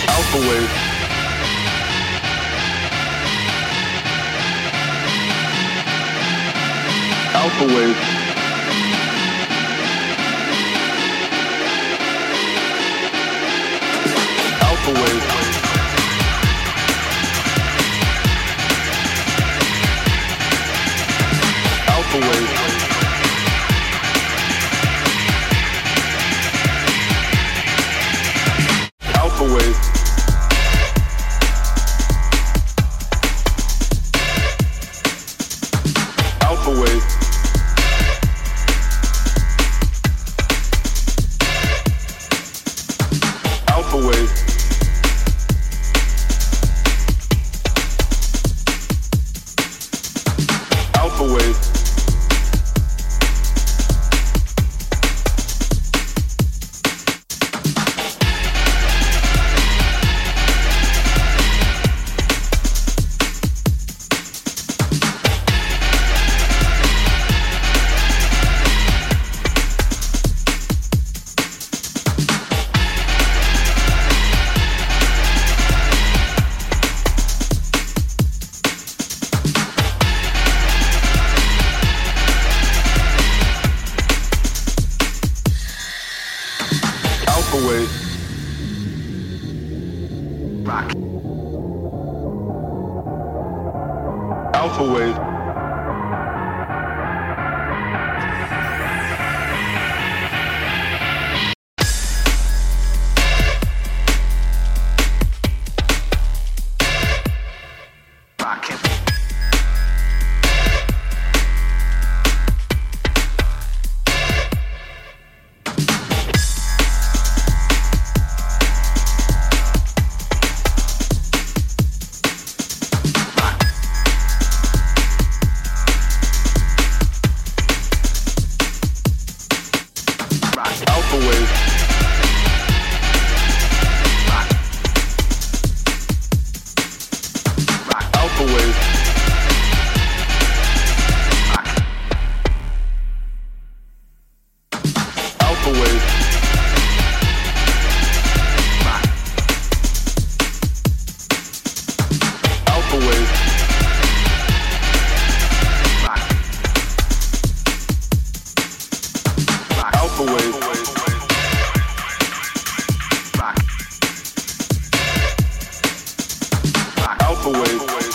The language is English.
Alpha wave. Alpha wave. Alpha wave. Alpha wave. Alpha wave. Alpha wave. Alpha wave. Alpha wave. Alpha wave. Rock. Alpha wave. Rocket. Alpha wave. Alpha wave. Alpha wave. Alpha wave. Alpha wave. Alpha wave.